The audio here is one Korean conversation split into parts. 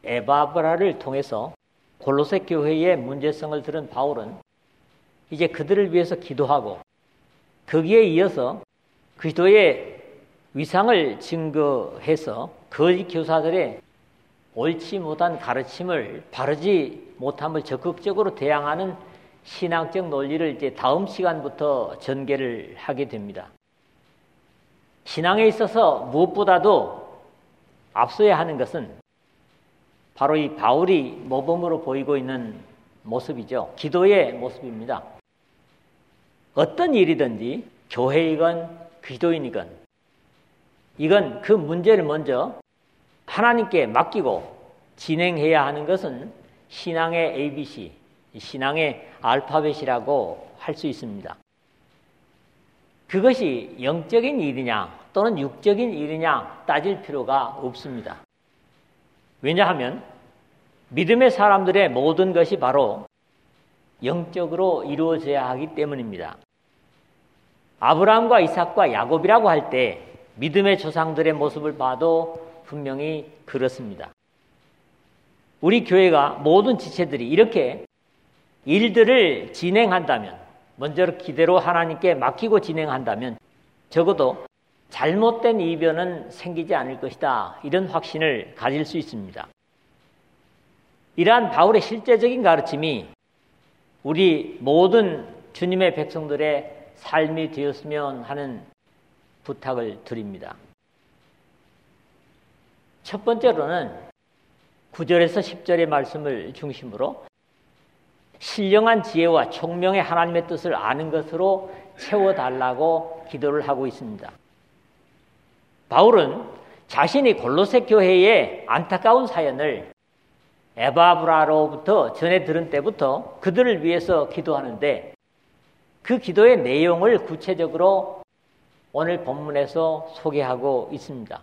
에바브라를 통해서 골로새 교회의 문제성을 들은 바울은 이제 그들을 위해서 기도하고 거기에 이어서 그리스도의 위상을 증거해서 거짓 교사들의 옳지 못한 가르침을 바르지 못함을 적극적으로 대항하는 신앙적 논리를 이제 다음 시간부터 전개를 하게 됩니다. 신앙에 있어서 무엇보다도 앞서야 하는 것은 바로 이 바울이 모범으로 보이고 있는 모습이죠. 기도의 모습입니다. 어떤 일이든지 교회이건 기도인이건 이건 그 문제를 먼저 하나님께 맡기고 진행해야 하는 것은 신앙의 ABC, 신앙의 알파벳이라고 할 수 있습니다. 그것이 영적인 일이냐 또는 육적인 일이냐 따질 필요가 없습니다. 왜냐하면 믿음의 사람들의 모든 것이 바로 영적으로 이루어져야 하기 때문입니다. 아브라함과 이삭과 야곱이라고 할 때 믿음의 조상들의 모습을 봐도 분명히 그렇습니다. 우리 교회가 모든 지체들이 이렇게 일들을 진행한다면, 먼저 기대로 하나님께 맡기고 진행한다면 적어도 잘못된 이변은 생기지 않을 것이다, 이런 확신을 가질 수 있습니다. 이러한 바울의 실제적인 가르침이 우리 모든 주님의 백성들의 삶이 되었으면 하는 부탁을 드립니다. 첫 번째로는 9절에서 10절의 말씀을 중심으로 신령한 지혜와 총명의 하나님의 뜻을 아는 것으로 채워달라고 기도를 하고 있습니다. 바울은 자신이 골로새 교회의 안타까운 사연을 에바브라로부터 전해 들은 때부터 그들을 위해서 기도하는데 그 기도의 내용을 구체적으로 오늘 본문에서 소개하고 있습니다.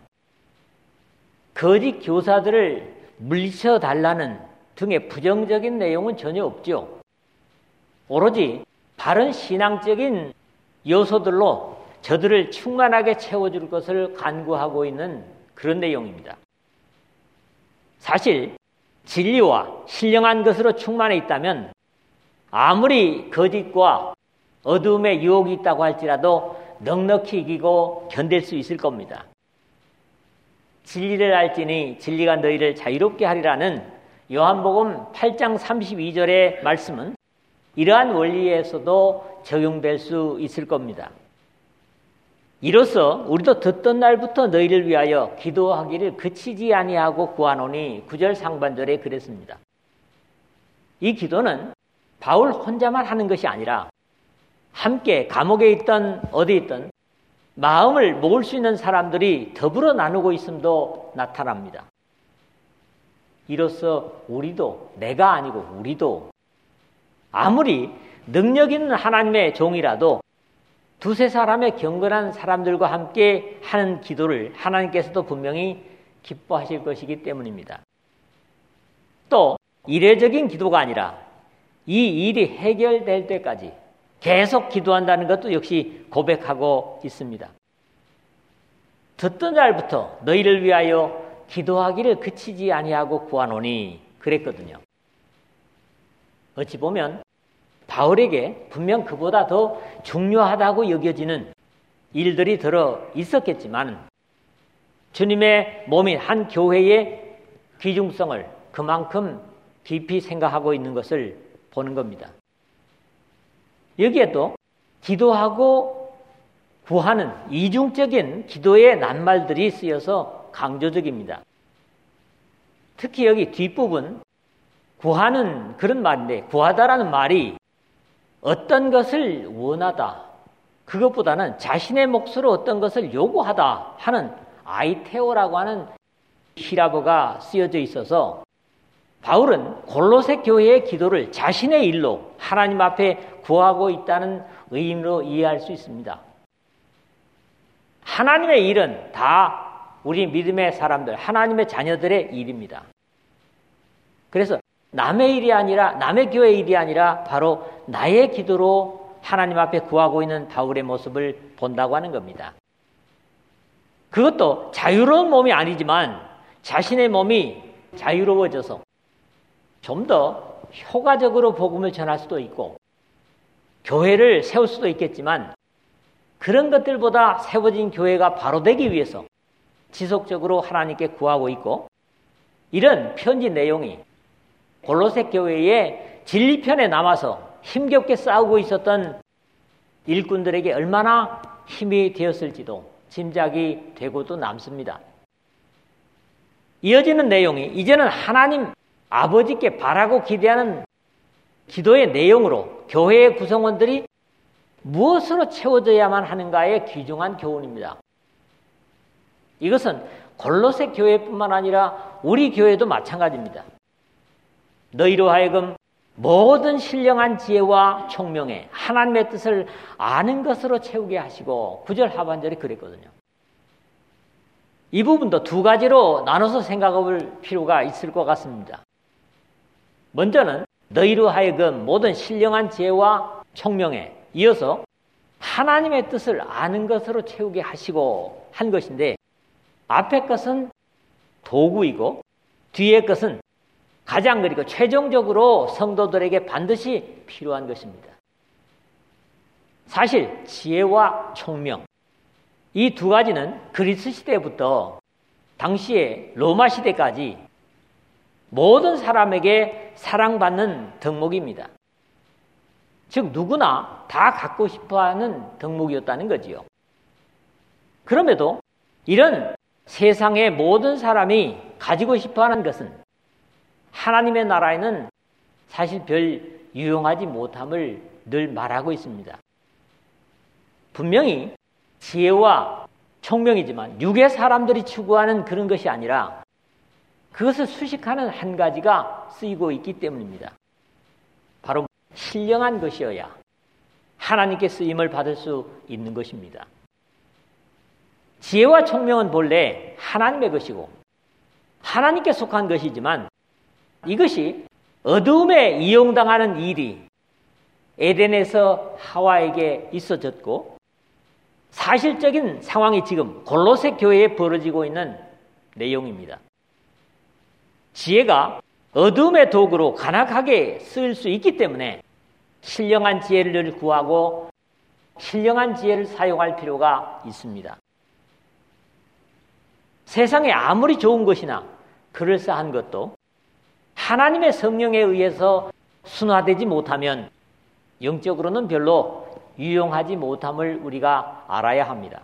거짓 교사들을 물리쳐 달라는 등의 부정적인 내용은 전혀 없죠. 오로지 바른 신앙적인 요소들로 저들을 충만하게 채워줄 것을 간구하고 있는 그런 내용입니다. 사실 진리와 신령한 것으로 충만해 있다면 아무리 거짓과 어두움의 유혹이 있다고 할지라도 넉넉히 이기고 견딜 수 있을 겁니다. 진리를 알지니 진리가 너희를 자유롭게 하리라는 요한복음 8장 32절의 말씀은 이러한 원리에서도 적용될 수 있을 겁니다. 이로써 우리도 듣던 날부터 너희를 위하여 기도하기를 그치지 아니하고 구하노니 9절 상반절에 그랬습니다. 이 기도는 바울 혼자만 하는 것이 아니라 함께 감옥에 있던 어디 있던 마음을 모을 수 있는 사람들이 더불어 나누고 있음도 나타납니다. 이로써 우리도, 내가 아니고 우리도 아무리 능력 있는 하나님의 종이라도 두세 사람의 경건한 사람들과 함께 하는 기도를 하나님께서도 분명히 기뻐하실 것이기 때문입니다. 또 이례적인 기도가 아니라 이 일이 해결될 때까지 계속 기도한다는 것도 역시 고백하고 있습니다. 듣던 날부터 너희를 위하여 기도하기를 그치지 아니하고 구하노니 그랬거든요. 어찌 보면 바울에게 분명 그보다 더 중요하다고 여겨지는 일들이 들어 있었겠지만 주님의 몸인 한 교회의 귀중성을 그만큼 깊이 생각하고 있는 것을 보는 겁니다. 여기에도 기도하고 구하는 이중적인 기도의 낱말들이 쓰여서 강조적입니다. 특히 여기 뒷부분 구하는 그런 말인데 구하다라는 말이 어떤 것을 원하다, 그것보다는 자신의 몫으로 어떤 것을 요구하다 하는 아이테오라고 하는 히라보가 쓰여져 있어서 바울은 골로새 교회의 기도를 자신의 일로 하나님 앞에 구하고 있다는 의미로 이해할 수 있습니다. 하나님의 일은 다 우리 믿음의 사람들, 하나님의 자녀들의 일입니다. 그래서 남의 일이 아니라, 남의 교회의 일이 아니라 바로 나의 기도로 하나님 앞에 구하고 있는 바울의 모습을 본다고 하는 겁니다. 그것도 자유로운 몸이 아니지만 자신의 몸이 자유로워져서 좀 더 효과적으로 복음을 전할 수도 있고 교회를 세울 수도 있겠지만 그런 것들보다 세워진 교회가 바로 되기 위해서 지속적으로 하나님께 구하고 있고 이런 편지 내용이 골로새 교회의 진리편에 남아서 힘겹게 싸우고 있었던 일꾼들에게 얼마나 힘이 되었을지도 짐작이 되고도 남습니다. 이어지는 내용이 이제는 하나님 아버지께 바라고 기대하는 기도의 내용으로 교회의 구성원들이 무엇으로 채워져야만 하는가의 귀중한 교훈입니다. 이것은 골로새 교회뿐만 아니라 우리 교회도 마찬가지입니다. 너희로 하여금 모든 신령한 지혜와 총명에 하나님의 뜻을 아는 것으로 채우게 하시고 9절 하반절에 그랬거든요. 이 부분도 두 가지로 나눠서 생각해 볼 필요가 있을 것 같습니다. 먼저는 너희로 하여금 모든 신령한 지혜와 총명에 이어서 하나님의 뜻을 아는 것으로 채우게 하시고 한 것인데 앞의 것은 도구이고 뒤의 것은 가장 그리고 최종적으로 성도들에게 반드시 필요한 것입니다. 사실 지혜와 총명 이 두 가지는 그리스 시대부터 당시의 로마 시대까지 모든 사람에게 사랑받는 덕목입니다. 즉 누구나 다 갖고 싶어하는 덕목이었다는 거지요. 그럼에도 이런 세상의 모든 사람이 가지고 싶어하는 것은 하나님의 나라에는 사실 별 유용하지 못함을 늘 말하고 있습니다. 분명히 지혜와 총명이지만 육의 사람들이 추구하는 그런 것이 아니라 그것을 수식하는 한 가지가 쓰이고 있기 때문입니다. 바로 신령한 것이어야 하나님께 쓰임을 받을 수 있는 것입니다. 지혜와 총명은 본래 하나님의 것이고 하나님께 속한 것이지만 이것이 어두움에 이용당하는 일이 에덴에서 하와에게 있어졌고 사실적인 상황이 지금 골로새 교회에 벌어지고 있는 내용입니다. 지혜가 어둠의 도구로 간악하게 쓰일 수 있기 때문에 신령한 지혜를 구하고 신령한 지혜를 사용할 필요가 있습니다. 세상에 아무리 좋은 것이나 그럴싸한 것도 하나님의 성령에 의해서 순화되지 못하면 영적으로는 별로 유용하지 못함을 우리가 알아야 합니다.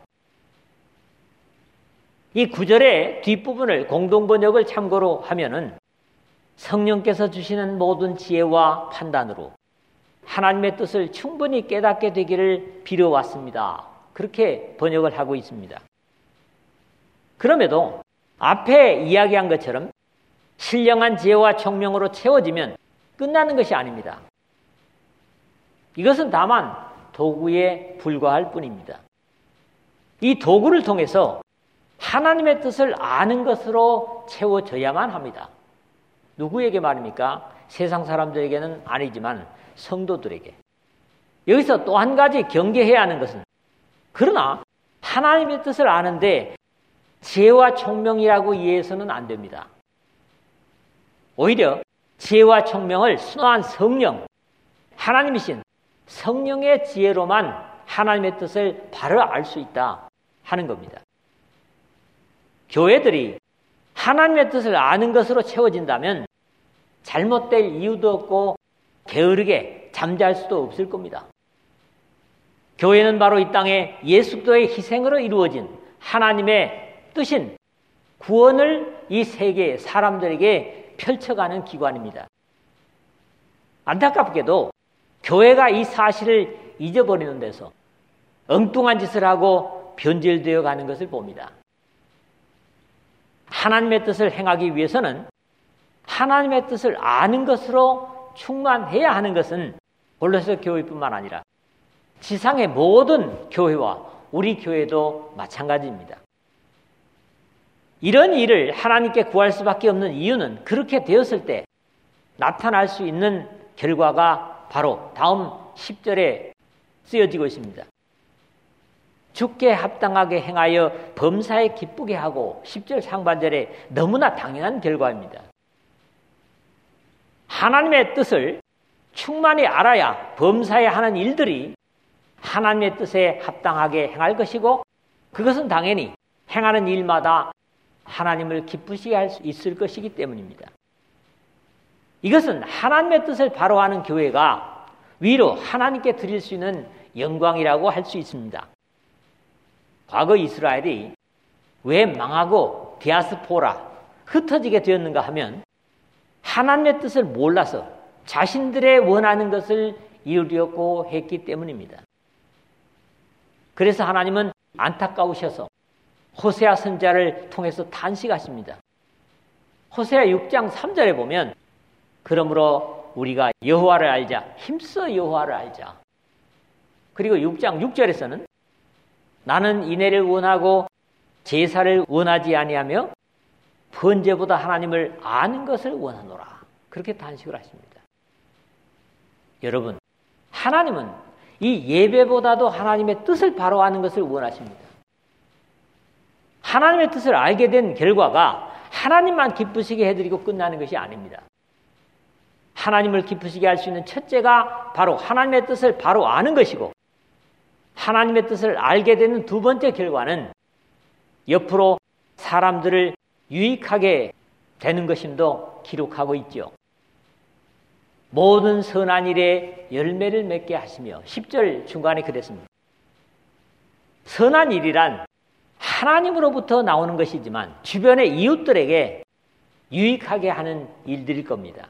이 9절의 뒷부분을 공동번역을 참고로 하면은 성령께서 주시는 모든 지혜와 판단으로 하나님의 뜻을 충분히 깨닫게 되기를 빌어왔습니다. 그렇게 번역을 하고 있습니다. 그럼에도 앞에 이야기한 것처럼 신령한 지혜와 총명으로 채워지면 끝나는 것이 아닙니다. 이것은 다만 도구에 불과할 뿐입니다. 이 도구를 통해서 하나님의 뜻을 아는 것으로 채워져야만 합니다. 누구에게 말입니까? 세상 사람들에게는 아니지만 성도들에게. 여기서 또 한 가지 경계해야 하는 것은 그러나 하나님의 뜻을 아는데 지혜와 총명이라고 이해해서는 안 됩니다. 오히려 지혜와 총명을 순화한 성령, 하나님이신 성령의 지혜로만 하나님의 뜻을 바로 알 수 있다 하는 겁니다. 교회들이 하나님의 뜻을 아는 것으로 채워진다면 잘못될 이유도 없고 게으르게 잠잘 수도 없을 겁니다. 교회는 바로 이 땅에 예수 그리스도의 희생으로 이루어진 하나님의 뜻인 구원을 이 세계의 사람들에게 펼쳐가는 기관입니다. 안타깝게도 교회가 이 사실을 잊어버리는 데서 엉뚱한 짓을 하고 변질되어 가는 것을 봅니다. 하나님의 뜻을 행하기 위해서는 하나님의 뜻을 아는 것으로 충만해야 하는 것은 골로새 교회뿐만 아니라 지상의 모든 교회와 우리 교회도 마찬가지입니다. 이런 일을 하나님께 구할 수밖에 없는 이유는 그렇게 되었을 때 나타날 수 있는 결과가 바로 다음 10절에 쓰여지고 있습니다. 주께 합당하게 행하여 범사에 기쁘게 하고 10절 상반절에 너무나 당연한 결과입니다. 하나님의 뜻을 충만히 알아야 범사에 하는 일들이 하나님의 뜻에 합당하게 행할 것이고, 그것은 당연히 행하는 일마다 하나님을 기쁘시게 할 수 있을 것이기 때문입니다. 이것은 하나님의 뜻을 바로 하는 교회가 위로 하나님께 드릴 수 있는 영광이라고 할 수 있습니다. 과거 이스라엘이 왜 망하고 디아스포라, 흩어지게 되었는가 하면 하나님의 뜻을 몰라서 자신들의 원하는 것을 이루려고 했기 때문입니다. 그래서 하나님은 안타까우셔서 호세아 선지자를 통해서 탄식하십니다. 호세아 6장 3절에 보면 그러므로 우리가 여호와를 알자, 힘써 여호와를 알자. 그리고 6장 6절에서는 나는 인애를 원하고 제사를 원하지 아니하며 번제보다 하나님을 아는 것을 원하노라. 그렇게 탄식을 하십니다. 여러분, 하나님은 이 예배보다도 하나님의 뜻을 바로 아는 것을 원하십니다. 하나님의 뜻을 알게 된 결과가 하나님만 기쁘시게 해드리고 끝나는 것이 아닙니다. 하나님을 기쁘시게 할 수 있는 첫째가 바로 하나님의 뜻을 바로 아는 것이고, 하나님의 뜻을 알게 되는 두 번째 결과는 옆으로 사람들을 유익하게 되는 것임도 기록하고 있죠. 모든 선한 일에 열매를 맺게 하시며, 10절 중간에 그랬습니다. 선한 일이란 하나님으로부터 나오는 것이지만 주변의 이웃들에게 유익하게 하는 일들일 겁니다.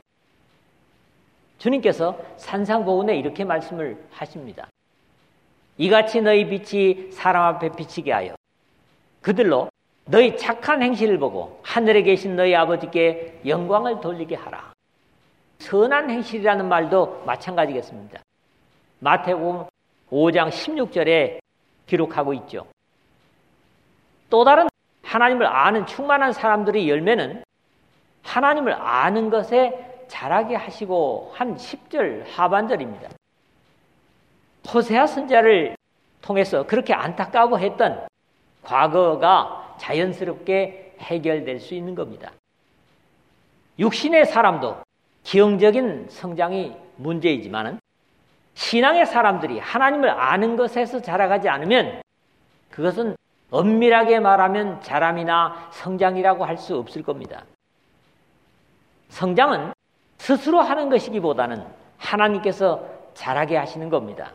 주님께서 산상보훈에 이렇게 말씀을 하십니다. 이같이 너희 빛이 사람 앞에 비치게 하여 그들로 너희 착한 행실을 보고 하늘에 계신 너희 아버지께 영광을 돌리게 하라. 선한 행실이라는 말도 마찬가지겠습니다. 마태복음 5장 16절에 기록하고 있죠. 또 다른 하나님을 아는 충만한 사람들의 열매는 하나님을 아는 것에 자라게 하시고 한 10절 하반절입니다. 호세아 선지자를 통해서 그렇게 안타까워했던 과거가 자연스럽게 해결될 수 있는 겁니다. 육신의 사람도 기형적인 성장이 문제이지만 신앙의 사람들이 하나님을 아는 것에서 자라가지 않으면 그것은 엄밀하게 말하면 자람이나 성장이라고 할 수 없을 겁니다. 성장은 스스로 하는 것이기보다는 하나님께서 자라게 하시는 겁니다.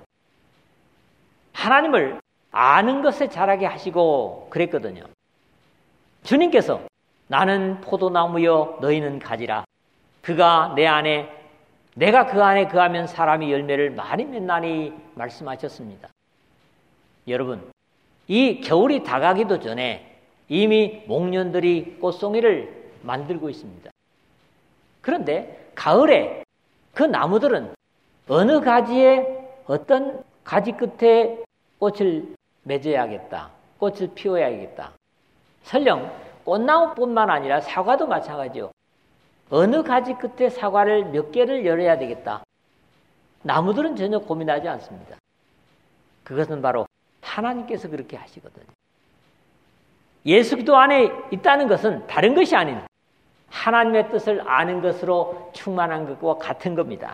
하나님을 아는 것에 자라게 하시고 그랬거든요. 주님께서 나는 포도나무여 너희는 가지라. 그가 내 안에 내가 그 안에 거하면 사람이 열매를 많이 맺나니 말씀하셨습니다. 여러분, 이 겨울이 다가기도 전에 이미 목련들이 꽃송이를 만들고 있습니다. 그런데 가을에 그 나무들은 어느 가지에 어떤 가지 끝에 꽃을 맺어야겠다. 꽃을 피워야겠다. 설령 꽃나무뿐만 아니라 사과도 마찬가지요. 어느 가지 끝에 사과를 몇 개를 열어야 되겠다. 나무들은 전혀 고민하지 않습니다. 그것은 바로 하나님께서 그렇게 하시거든요. 예수 그리스도 안에 있다는 것은 다른 것이 아닌 하나님의 뜻을 아는 것으로 충만한 것과 같은 겁니다.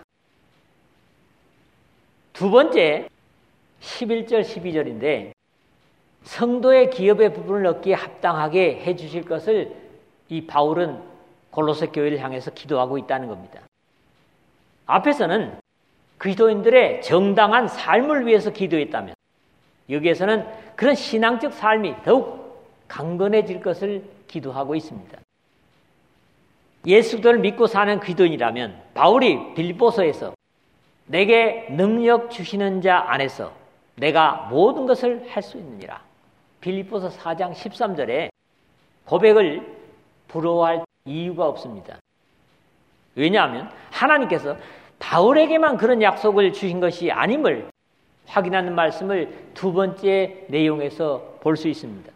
두 번째 11절 12절인데 성도의 기업의 부분을 얻기에 합당하게 해주실 것을 이 바울은 골로새 교회를 향해서 기도하고 있다는 겁니다. 앞에서는 그리스도인들의 정당한 삶을 위해서 기도했다면 여기에서는 그런 신앙적 삶이 더욱 강건해질 것을 기도하고 있습니다. 예수를 믿고 사는 그리스도인이라면 바울이 빌립보서에서 내게 능력 주시는 자 안에서 내가 모든 것을 할 수 있느니라. 빌립보서 4장 13절에 고백을 부러워할 이유가 없습니다. 왜냐하면 하나님께서 바울에게만 그런 약속을 주신 것이 아님을 확인하는 말씀을 두 번째 내용에서 볼 수 있습니다.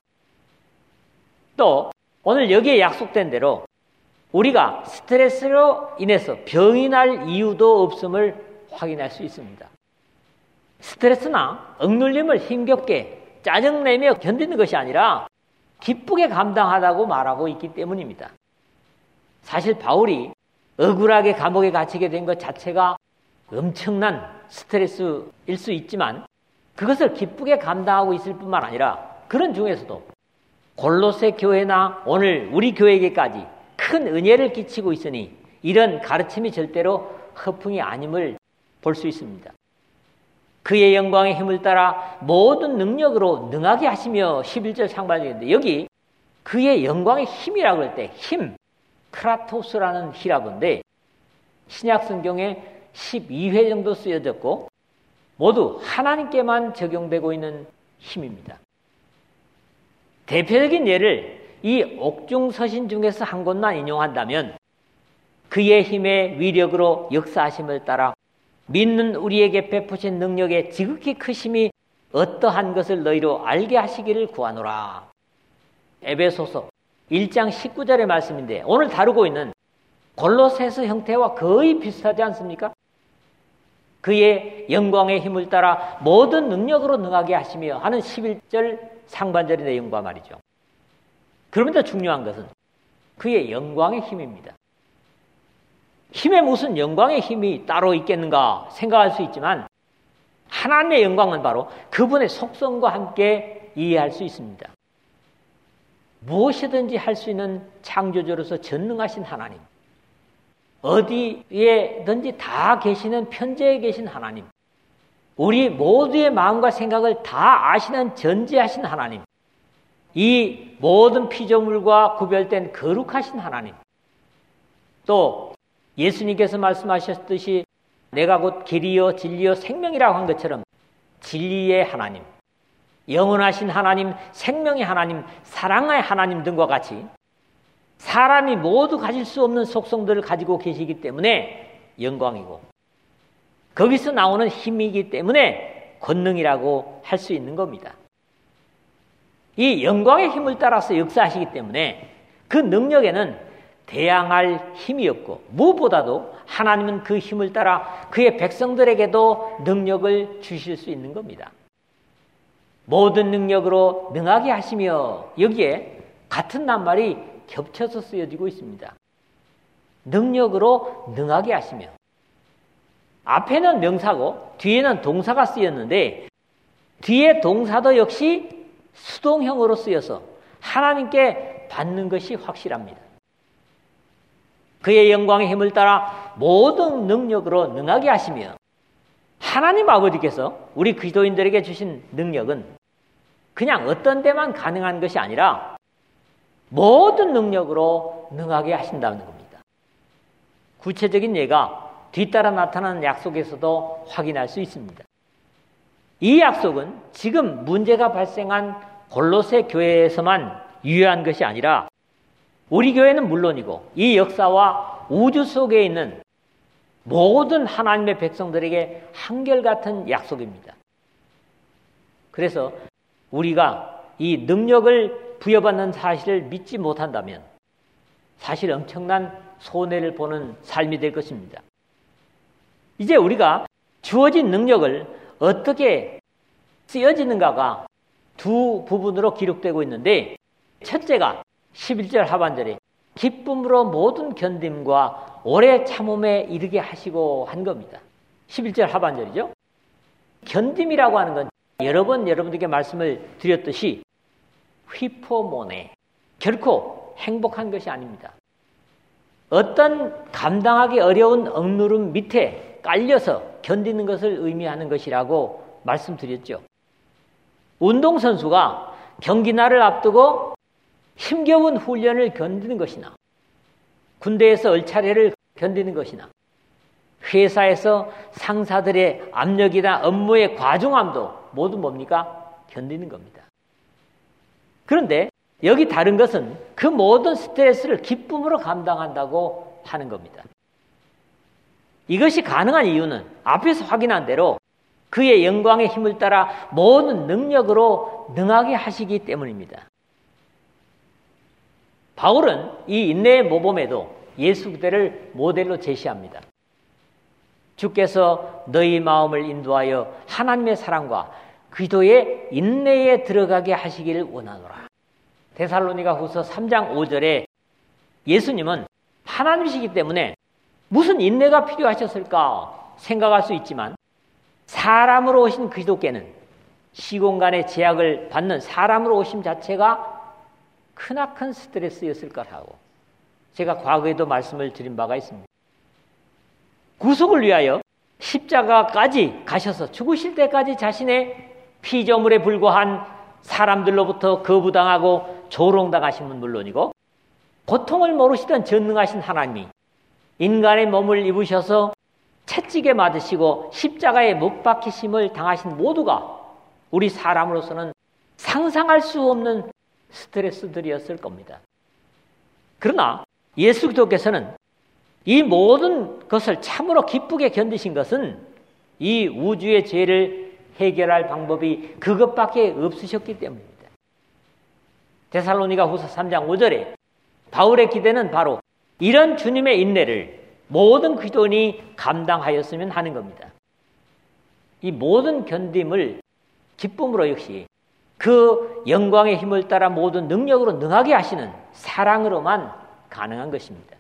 또 오늘 여기에 약속된 대로 우리가 스트레스로 인해서 병이 날 이유도 없음을 확인할 수 있습니다. 스트레스나 억눌림을 힘겹게 짜증내며 견디는 것이 아니라 기쁘게 감당하다고 말하고 있기 때문입니다. 사실 바울이 억울하게 감옥에 갇히게 된 것 자체가 엄청난 스트레스일 수 있지만 그것을 기쁘게 감당하고 있을 뿐만 아니라 그런 중에서도 골로새 교회나 오늘 우리 교회에게까지 큰 은혜를 끼치고 있으니 이런 가르침이 절대로 허풍이 아님을 볼 수 있습니다. 그의 영광의 힘을 따라 모든 능력으로 능하게 하시며 11절 상반절인데 여기 그의 영광의 힘이라고 할 때 힘, 크라토스라는 히라보인데 신약 성경에 12회 정도 쓰여졌고 모두 하나님께만 적용되고 있는 힘입니다. 대표적인 예를 이 옥중서신 중에서 한 곳만 인용한다면 그의 힘의 위력으로 역사하심을 따라 믿는 우리에게 베푸신 능력의 지극히 크심이 어떠한 것을 너희로 알게 하시기를 구하노라. 에베소서 1장 19절의 말씀인데 오늘 다루고 있는 골로새서 형태와 거의 비슷하지 않습니까? 그의 영광의 힘을 따라 모든 능력으로 능하게 하시며 하는 11절 상반절의 내용과 말이죠. 그러면서 중요한 것은 그의 영광의 힘입니다. 힘에 무슨 영광의 힘이 따로 있겠는가 생각할 수 있지만 하나님의 영광은 바로 그분의 속성과 함께 이해할 수 있습니다. 무엇이든지 할 수 있는 창조주로서 전능하신 하나님, 어디에든지 다 계시는 편재에 계신 하나님, 우리 모두의 마음과 생각을 다 아시는 전지하신 하나님, 이 모든 피조물과 구별된 거룩하신 하나님, 또 예수님께서 말씀하셨듯이 내가 곧 길이요 진리요 생명이라고 한 것처럼 진리의 하나님, 영원하신 하나님, 생명의 하나님, 사랑의 하나님 등과 같이 사람이 모두 가질 수 없는 속성들을 가지고 계시기 때문에 영광이고 거기서 나오는 힘이기 때문에 권능이라고 할 수 있는 겁니다. 이 영광의 힘을 따라서 역사하시기 때문에 그 능력에는 대항할 힘이 없고 무엇보다도 하나님은 그 힘을 따라 그의 백성들에게도 능력을 주실 수 있는 겁니다. 모든 능력으로 능하게 하시며 여기에 같은 낱말이 겹쳐서 쓰여지고 있습니다. 능력으로 능하게 하시며 앞에는 명사고 뒤에는 동사가 쓰였는데 뒤에 동사도 역시 수동형으로 쓰여서 하나님께 받는 것이 확실합니다. 그의 영광의 힘을 따라 모든 능력으로 능하게 하시며 하나님 아버지께서 우리 기도인들에게 주신 능력은 그냥 어떤 데만 가능한 것이 아니라 모든 능력으로 능하게 하신다는 겁니다. 구체적인 예가 뒤따라 나타나는 약속에서도 확인할 수 있습니다. 이 약속은 지금 문제가 발생한 골로새 교회에서만 유효한 것이 아니라 우리 교회는 물론이고 이 역사와 우주 속에 있는 모든 하나님의 백성들에게 한결같은 약속입니다. 그래서 우리가 이 능력을 부여받는 사실을 믿지 못한다면 사실 엄청난 손해를 보는 삶이 될 것입니다. 이제 우리가 주어진 능력을 어떻게 쓰여지는가가 두 부분으로 기록되고 있는데 첫째가 11절 하반절에 기쁨으로 모든 견딤과 오래 참음에 이르게 하시고 한 겁니다. 11절 하반절이죠. 견딤이라고 하는 건 여러 번 여러분들께 말씀을 드렸듯이 휘포모네, 결코 행복한 것이 아닙니다. 어떤 감당하기 어려운 억누름 밑에 깔려서 견디는 것을 의미하는 것이라고 말씀드렸죠. 운동선수가 경기날을 앞두고 힘겨운 훈련을 견디는 것이나 군대에서 얼차례를 견디는 것이나 회사에서 상사들의 압력이나 업무의 과중함도 모두 뭡니까? 견디는 겁니다. 그런데 여기 다른 것은 그 모든 스트레스를 기쁨으로 감당한다고 하는 겁니다. 이것이 가능한 이유는 앞에서 확인한 대로 그의 영광의 힘을 따라 모든 능력으로 능하게 하시기 때문입니다. 바울은 이 인내의 모범에도 예수 그대를 모델로 제시합니다. 주께서 너희 마음을 인도하여 하나님의 사랑과 기도의 인내에 들어가게 하시기를 원하노라. 데살로니가 후서 3장 5절에 예수님은 하나님이시기 때문에 무슨 인내가 필요하셨을까 생각할 수 있지만 사람으로 오신 그리스도께는 시공간의 제약을 받는 사람으로 오심 자체가 크나큰 스트레스였을 거라고 제가 과거에도 말씀을 드린 바가 있습니다. 구속을 위하여 십자가까지 가셔서 죽으실 때까지 자신의 피조물에 불과한 사람들로부터 거부당하고 조롱당하심은 물론이고 고통을 모르시던 전능하신 하나님이 인간의 몸을 입으셔서 채찍에 맞으시고 십자가에 못 박히심을 당하신 모두가 우리 사람으로서는 상상할 수 없는 스트레스들이었을 겁니다. 그러나 예수 그리스도께서는 이 모든 것을 참으로 기쁘게 견디신 것은 이 우주의 죄를 해결할 방법이 그것밖에 없으셨기 때문입니다. 데살로니가 후서 3장 5절에 바울의 기대는 바로 이런 주님의 인내를 모든 그리스도인이 감당하였으면 하는 겁니다. 이 모든 견딤을 기쁨으로 역시 그 영광의 힘을 따라 모든 능력으로 능하게 하시는 사랑으로만 가능한 것입니다.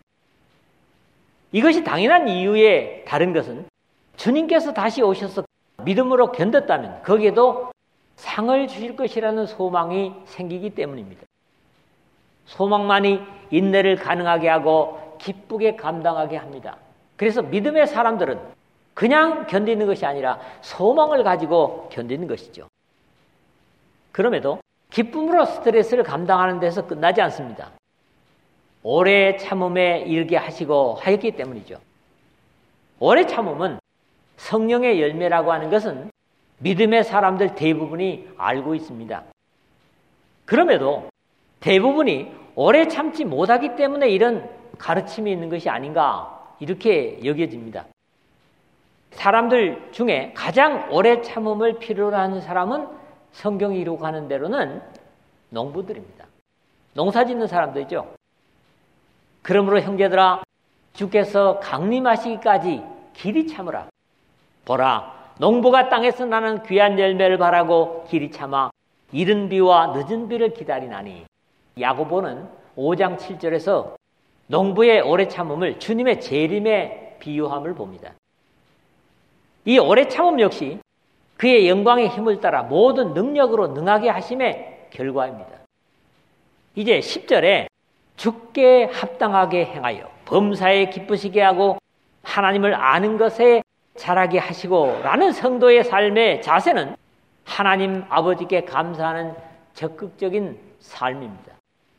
이것이 당연한 이유에 다른 것은 주님께서 다시 오셔서 믿음으로 견뎠다면 거기에도 상을 주실 것이라는 소망이 생기기 때문입니다. 소망만이 인내를 가능하게 하고 기쁘게 감당하게 합니다. 그래서 믿음의 사람들은 그냥 견디는 것이 아니라 소망을 가지고 견디는 것이죠. 그럼에도 기쁨으로 스트레스를 감당하는 데서 끝나지 않습니다. 오래 참음에 이르게 하시고 하였기 때문이죠. 오래 참음은 성령의 열매라고 하는 것은 믿음의 사람들 대부분이 알고 있습니다. 그럼에도 대부분이 오래 참지 못하기 때문에 이런 가르침이 있는 것이 아닌가 이렇게 여겨집니다. 사람들 중에 가장 오래 참음을 필요로 하는 사람은 성경이 기록하는 대로는 농부들입니다. 농사 짓는 사람들이죠. 그러므로 형제들아 주께서 강림하시기까지 길이 참으라. 보라 농부가 땅에서 나는 귀한 열매를 바라고 길이 참아 이른 비와 늦은 비를 기다리나니. 야고보는 5장 7절에서 농부의 오래 참음을 주님의 재림에 비유함을 봅니다. 이 오래 참음 역시 그의 영광의 힘을 따라 모든 능력으로 능하게 하심의 결과입니다. 이제 10절에 주께 합당하게 행하여 범사에 기쁘시게 하고 하나님을 아는 것에 자라게 하시고 라는 성도의 삶의 자세는 하나님 아버지께 감사하는 적극적인 삶입니다.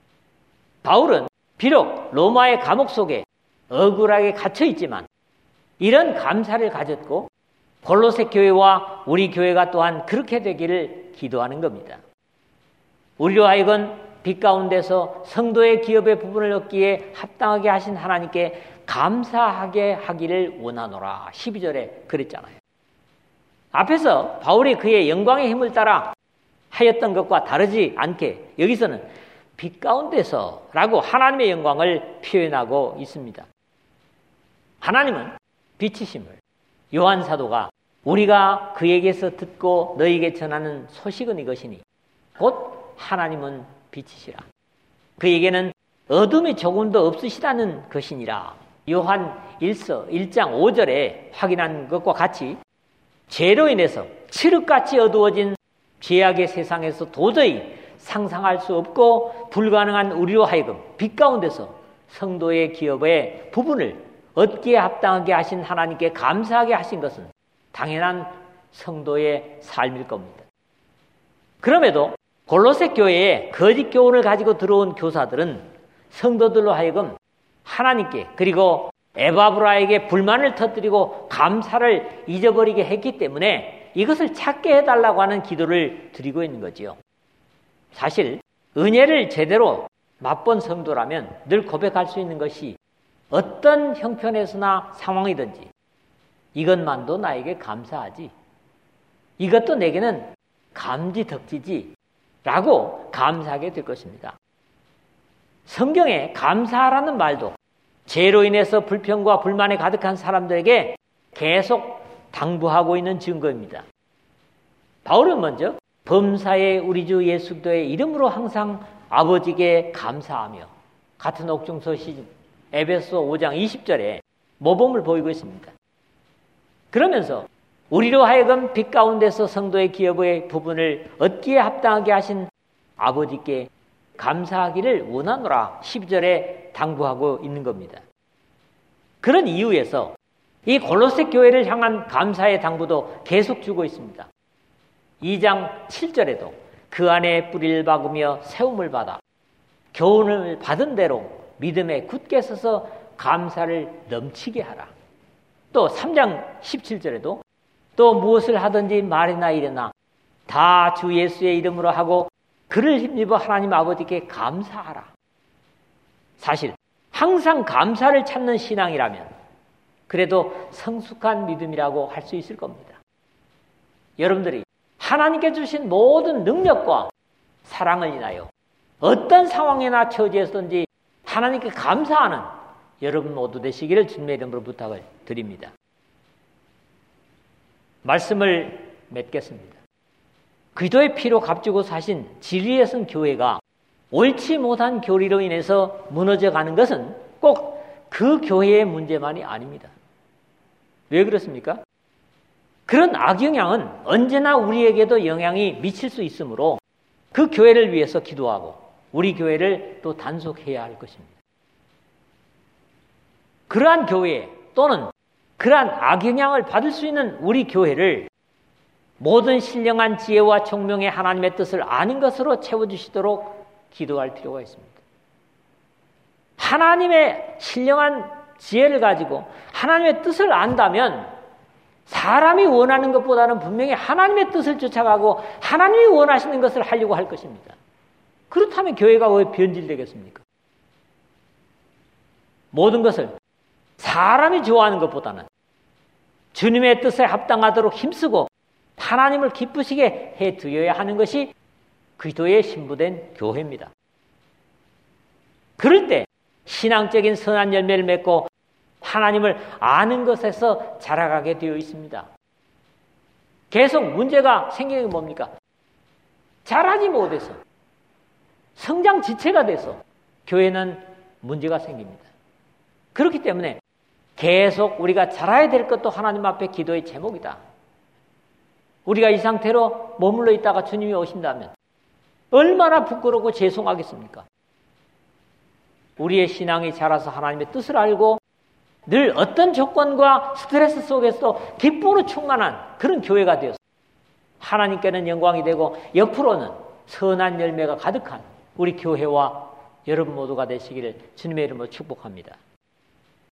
바울은 비록 로마의 감옥 속에 억울하게 갇혀 있지만 이런 감사를 가졌고 골로새 교회와 우리 교회가 또한 그렇게 되기를 기도하는 겁니다. 우리로 하여금 빛 가운데서 성도의 기업의 부분을 얻기에 합당하게 하신 하나님께 감사하게 하기를 원하노라. 12절에 그랬잖아요. 앞에서 바울이 그의 영광의 힘을 따라 하였던 것과 다르지 않게 여기서는 빛 가운데서라고 하나님의 영광을 표현하고 있습니다. 하나님은 빛이심을 요한 사도가 우리가 그에게서 듣고 너희에게 전하는 소식은 이것이니 곧 하나님은 빛이시라. 그에게는 어둠이 조금도 없으시다는 것이니라. 요한 1서 1장 5절에 확인한 것과 같이 죄로 인해서 칠흑같이 어두워진 죄악의 세상에서 도저히 상상할 수 없고 불가능한 우리로 하여금 빛 가운데서 성도의 기업의 부분을 얻기에 합당하게 하신 하나님께 감사하게 하신 것은 당연한 성도의 삶일 겁니다. 그럼에도 골로새 교회에 거짓 교훈을 가지고 들어온 교사들은 성도들로 하여금 하나님께 그리고 에바브라에게 불만을 터뜨리고 감사를 잊어버리게 했기 때문에 이것을 찾게 해달라고 하는 기도를 드리고 있는 거지요. 사실 은혜를 제대로 맛본 성도라면 늘 고백할 수 있는 것이 어떤 형편에서나 상황이든지 이것만도 나에게 감사하지, 이것도 내게는 감지덕지지 라고 감사하게 될 것입니다. 성경에 감사하라는 말도 죄로 인해서 불평과 불만에 가득한 사람들에게 계속 당부하고 있는 증거입니다. 바울은 먼저 범사의 우리 주 예수 그리스도의 이름으로 항상 아버지께 감사하며 같은 옥중서 시즌 에베소 5장 20절에 모범을 보이고 있습니다. 그러면서 우리로 하여금 빛 가운데서 성도의 기업의 부분을 얻기에 합당하게 하신 아버지께 감사하기를 원하노라 12절에 당부하고 있는 겁니다. 그런 이유에서 이 골로새 교회를 향한 감사의 당부도 계속 주고 있습니다. 2장 7절에도 그 안에 뿌리를 박으며 세움을 받아 교훈을 받은 대로 믿음에 굳게 서서 감사를 넘치게 하라. 또 3장 17절에도 또 무엇을 하든지 말이나 이르나 다 주 예수의 이름으로 하고 그를 힘입어 하나님 아버지께 감사하라. 사실 항상 감사를 찾는 신앙이라면 그래도 성숙한 믿음이라고 할 수 있을 겁니다. 여러분들이 하나님께 주신 모든 능력과 사랑을 인하여 어떤 상황이나 처지에서든지 하나님께 감사하는 여러분 모두 되시기를 주님의 이름으로 부탁을 드립니다. 말씀을 맺겠습니다. 그리스도의 피로 값주고 사신 진리의 성 교회가 옳지 못한 교리로 인해서 무너져 가는 것은 꼭 그 교회의 문제만이 아닙니다. 왜 그렇습니까? 그런 악영향은 언제나 우리에게도 영향이 미칠 수 있으므로 그 교회를 위해서 기도하고 우리 교회를 또 단속해야 할 것입니다. 그러한 교회 또는 그러한 악영향을 받을 수 있는 우리 교회를 모든 신령한 지혜와 총명의 하나님의 뜻을 아는 것으로 채워주시도록 기도할 필요가 있습니다. 하나님의 신령한 지혜를 가지고 하나님의 뜻을 안다면 사람이 원하는 것보다는 분명히 하나님의 뜻을 쫓아가고 하나님이 원하시는 것을 하려고 할 것입니다. 그렇다면 교회가 왜 변질되겠습니까? 모든 것을 사람이 좋아하는 것보다는 주님의 뜻에 합당하도록 힘쓰고 하나님을 기쁘시게 해드려야 하는 것이 그리스도의 신부된 교회입니다. 그럴 때 신앙적인 선한 열매를 맺고 하나님을 아는 것에서 자라가게 되어 있습니다. 계속 문제가 생기는 게 뭡니까? 자라지 못해서 성장 지체가 돼서 교회는 문제가 생깁니다. 그렇기 때문에 계속 우리가 자라야 될 것도 하나님 앞에 기도의 제목이다. 우리가 이 상태로 머물러 있다가 주님이 오신다면 얼마나 부끄럽고 죄송하겠습니까? 우리의 신앙이 자라서 하나님의 뜻을 알고 늘 어떤 조건과 스트레스 속에서도 기쁨으로 충만한 그런 교회가 되어서 하나님께는 영광이 되고 옆으로는 선한 열매가 가득한 우리 교회와 여러분 모두가 되시기를 주님의 이름으로 축복합니다.